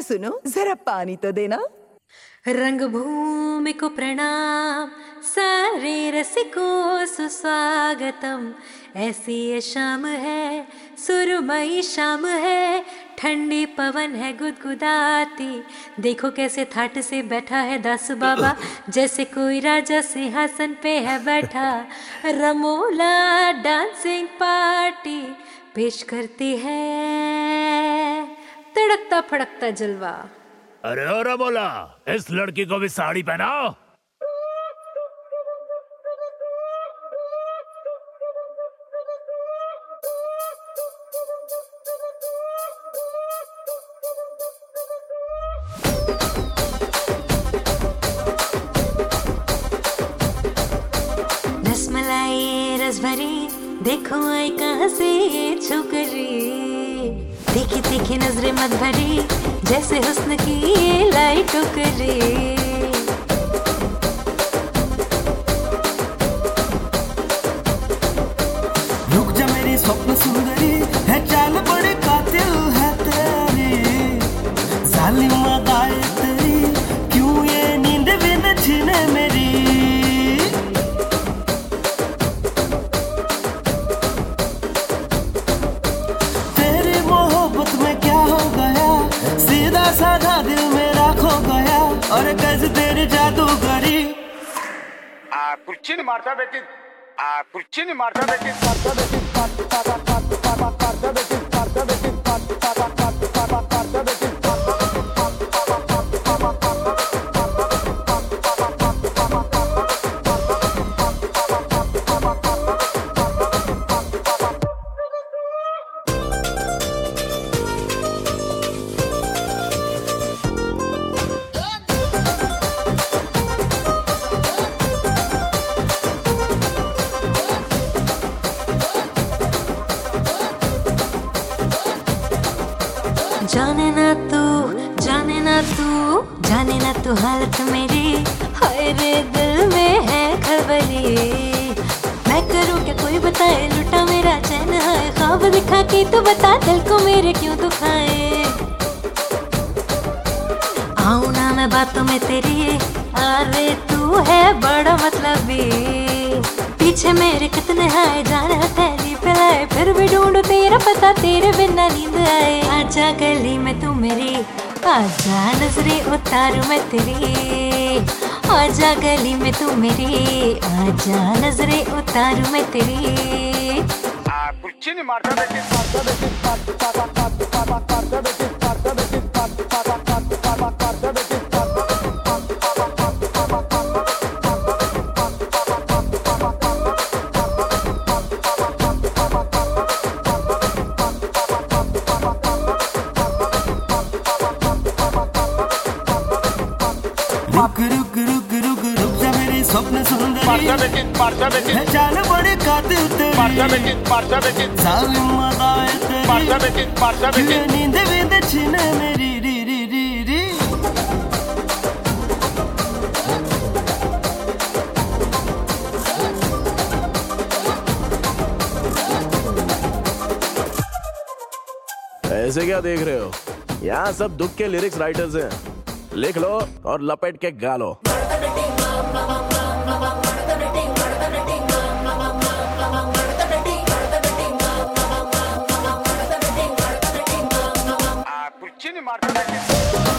सुनो, जरा पानी तो देना। रंगभूमि को प्रणाम, सारे रसिकों सुस्वागतम। ऐसी ये शाम है, सुरमई शाम है, ठंडी पवन है गुदगुदाती। देखो कैसे थाट से बैठा है दास बाबा, जैसे कोई राजा सिंहासन पे है बैठा। रमोला डांसिंग पार्टी पेश करती है तड़कता फड़कता जलवा। अरे ओ रमोला, इस लड़की को भी साड़ी पहनाओ। रसमलाई रस भरी, देखो आई कहाँ से ये छोकरी। देखी देखी नजरे मत भरी, जैसे हुस्न की ये लाई टोकरी। रुक जा मेरी स्वप्न सुंदरी, है चाल बड़ी कातिल है तेरी। जालिमा गाए तेरी, क्यों ये नींद भी न छीने मेरी। तेरी मोहब्बत में क्या हो गया, सीधा साधा दिल मेरा खो गया। और कैसे तेरी जादूगरी। कुर्चीని మార్చబెట్టి కుర్చీని మార్చబెట్టి మార్చబెట్టి మార్చబెట్టి మార్చబెట్టి మార్చబెట్టి जाने ना तू, जाने ना तू, जाने ना तू हालत मेरी। हाय रे दिल में है खबरी, मैं करूँ क्या कोई बताए, लुटा मेरा चैन है। ख्वाब दिखा के तू बता, दिल को मेरे क्यों दुखाए। आऊँ ना मैं बातों में तेरी, अरे तू है बड़ा मतलबी। पीछे मेरे कितने हाय जान हथेली पिलाए, फिर भी ढूंढो तेरा पता, तेरे बिना नींद आए। आजा गली में तू मेरी, आजा नजरे उतारू मैं तेरी। आजा गली में तू मेरी, आजा नजरे उतारू मैं तेरी। కుర్చీని మార్చబెట్టి మార్చబెట్టి మార్చబెట్టి మార్చబెట్టి रुक रुक रुक रुक रुक जा मेरी स्वप्न सुंदरी। మార్చబెట్టి మార్చబెట్టి है चाल बड़ी कातिल तेरी। మార్చబెట్టి మార్చబెట్టి जालिमा गाए तेरी, మార్చబెట్టి మార్చబెట్టి क्यों नींद भी न छीने मेरी। री री री री। ऐसे क्या देख रहे हो? यहाँ सब दुख के लिरिक्स राइटर्स हैं। लिख लो और लपेट के गा लो। కుర్చీని మార్చబెట్టి